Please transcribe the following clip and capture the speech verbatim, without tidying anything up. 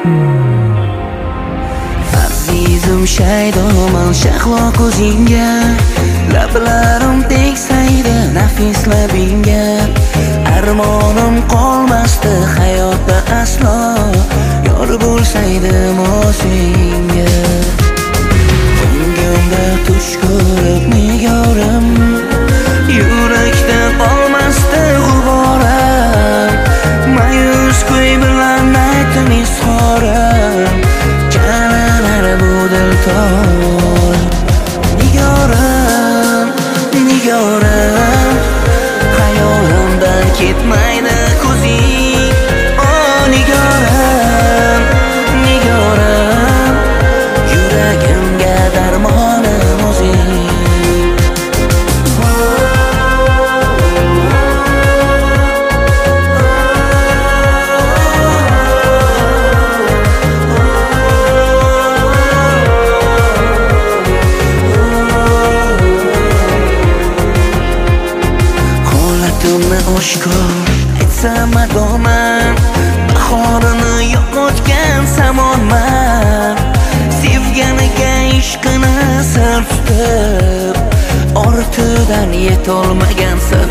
Azizim shaydoman shahlo ko'zingga, lablarim tegsaydi nafis labingga. Armonim qolmasdi hayotda aslo, yor bo'lsaydim senga. Ko'nglimda tush ko'rib nigorim, yurakda qolmasdi g'uborim. Mayus kuy bilan aytdim izhorim, jalanar bu dil tor. Nigorim, nigorim, hayolimdan ketmaydi ko'zing. Oh nigorim, nigorim, yuragimga darmonim o'zing. Holatimni oshkor etsam adoman, bahorini yo'qotgan zamonman. Sevganiga ishqini sir tutib, ortidan yetolmagan sir